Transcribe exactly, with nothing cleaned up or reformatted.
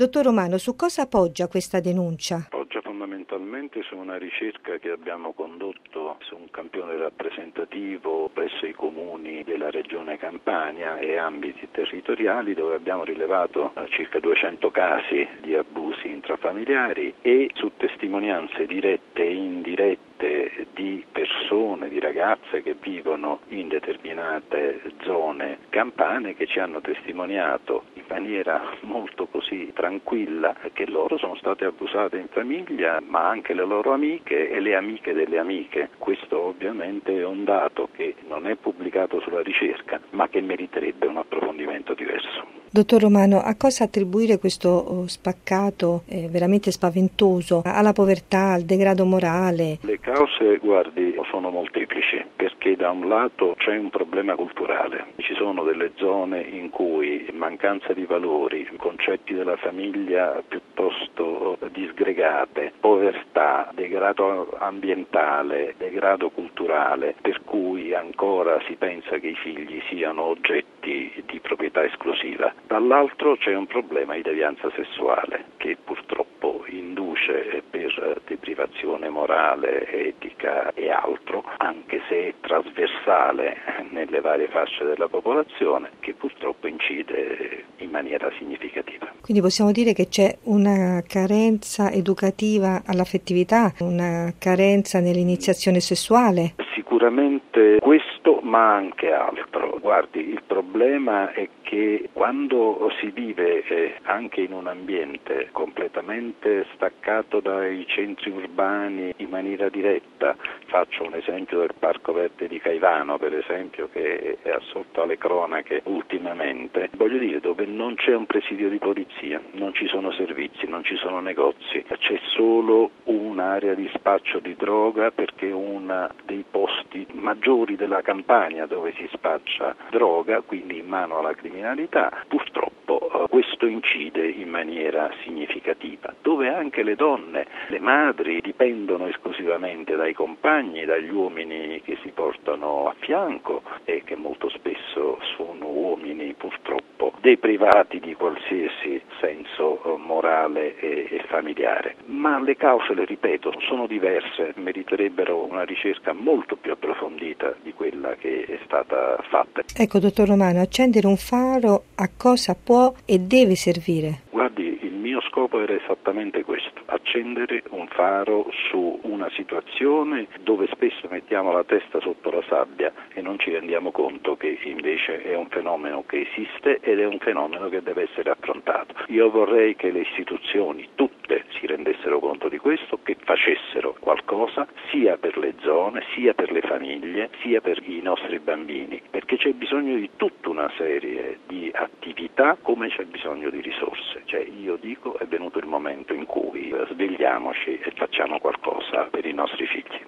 Dottor Romano, su cosa poggia questa denuncia? Poggia fondamentalmente su una ricerca che abbiamo condotto su un campione rappresentativo presso i comuni della regione Campania e ambiti territoriali, dove abbiamo rilevato circa duecento casi di abusi intrafamiliari e su testimonianze dirette e indirette di persone, di ragazze che vivono in determinate zone campane, che ci hanno testimoniato in maniera molto così tranquilla che loro sono state abusate in famiglia, ma anche le loro amiche e le amiche delle amiche. Questo ovviamente è un dato che non è pubblicato sulla ricerca, ma che meriterebbe un approfondimento diverso. Dottor Romano, a cosa attribuire questo spaccato eh, veramente spaventoso? Alla povertà, al degrado morale? Le cause, guardi, sono molteplici, perché da un lato c'è un problema culturale. Ci sono delle zone in cui mancanza di valori, concetti della famiglia piuttosto disgregate, povertà, degrado ambientale, degrado culturale, per cui ancora si pensa che i figli siano oggetti di proprietà esclusiva. Dall'altro c'è un problema di devianza sessuale che purtroppo induce per deprivazione morale, etica e altro, anche se è trasversale nelle varie fasce della popolazione, che purtroppo incide in maniera significativa. Quindi possiamo dire che c'è una carenza educativa all'affettività, una carenza nell'iniziazione sessuale? Sicuramente questo, ma anche altro. Guardi, il problema è che quando si vive eh, anche in un ambiente completamente staccato dai centri urbani in maniera diretta, faccio un esempio del Parco Verde di Caivano, per esempio, che è assolto alle cronache ultimamente, voglio dire, dove non c'è un presidio di polizia, non ci sono servizi, non ci sono negozi, c'è solo un'area di spaccio di droga, perché uno dei posti maggiori della Campania dove si spaccia droga, quindi in mano alla criminalità, purtroppo eh, questo incide in maniera significativa, dove anche le donne, le madri dipendono esclusivamente dai compagni, dagli uomini che si portano a fianco e che molto spesso sono uomini purtroppo deprivati di qualsiasi senso eh, morale e, e familiare. Ma le cause, le ripeto, sono diverse, meriterebbero una ricerca molto più approfondita di quella che è stata fatta. Ecco, dottor Romano, accendere un faro a cosa può e deve servire? Guardi, il mio scopo era esattamente questo, accendere un faro su una situazione dove spesso mettiamo la testa sotto la sabbia e non ci rendiamo conto che invece è un fenomeno che esiste ed è un fenomeno che deve essere affrontato. Io vorrei che le istituzioni tutte si rendessero conto di questo, che facessero qualcosa sia per le zone, sia per le famiglie, sia per i nostri bambini, perché c'è bisogno di tutta una serie di attività come c'è bisogno di risorse. Cioè, io dico, è venuto il momento in cui svegliamoci e facciamo qualcosa per i nostri figli.